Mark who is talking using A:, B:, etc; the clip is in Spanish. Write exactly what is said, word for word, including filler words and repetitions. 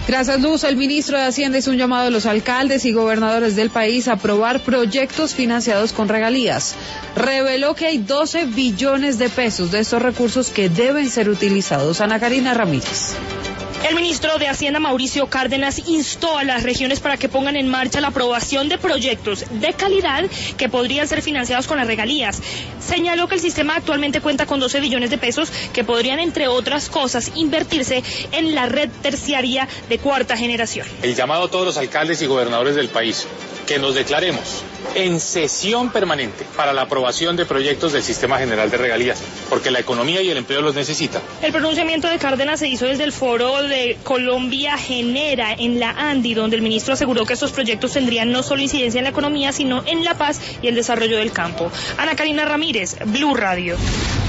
A: Gracias, Luz. El ministro de Hacienda hizo un llamado a los alcaldes y gobernadores del país a aprobar proyectos financiados con regalías. Reveló que hay doce billones de pesos de estos recursos que deben ser utilizados. Ana Karina Ramírez.
B: El ministro de Hacienda, Mauricio Cárdenas, instó a las regiones para que pongan en marcha la aprobación de proyectos de calidad que podrían ser financiados con las regalías. Señaló que el sistema actualmente cuenta con doce billones de pesos que podrían, entre otras cosas, invertirse en la red terciaria de cuarta generación.
C: El llamado a todos los alcaldes y gobernadores del país, que nos declaremos en sesión permanente para la aprobación de proyectos del Sistema General de Regalías, porque la economía y el empleo los necesitan.
B: El pronunciamiento de Cárdenas se hizo desde el foro de Colombia Genera en la ANDI, donde el ministro aseguró que estos proyectos tendrían no solo incidencia en la economía, sino en la paz y el desarrollo del campo. Ana Karina Ramírez, Blue Radio.